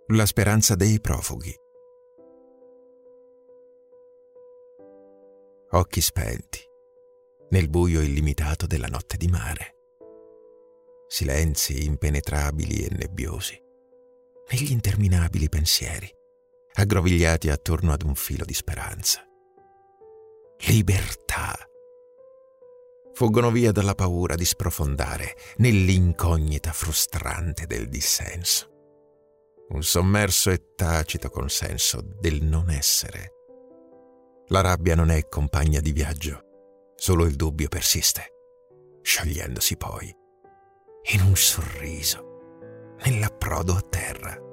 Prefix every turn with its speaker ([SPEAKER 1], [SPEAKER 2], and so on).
[SPEAKER 1] La speranza dei profughi. Occhi spenti, nel buio illimitato della notte di mare. Silenzi impenetrabili e nebbiosi, negli interminabili pensieri, aggrovigliati attorno ad un filo di speranza. Libertà. Fuggono via dalla paura di sprofondare nell'incognita frustrante del dissenso. Un sommerso e tacito consenso del non essere. La rabbia non è compagna di viaggio, solo il dubbio persiste, sciogliendosi poi in un sorriso nell'approdo a terra.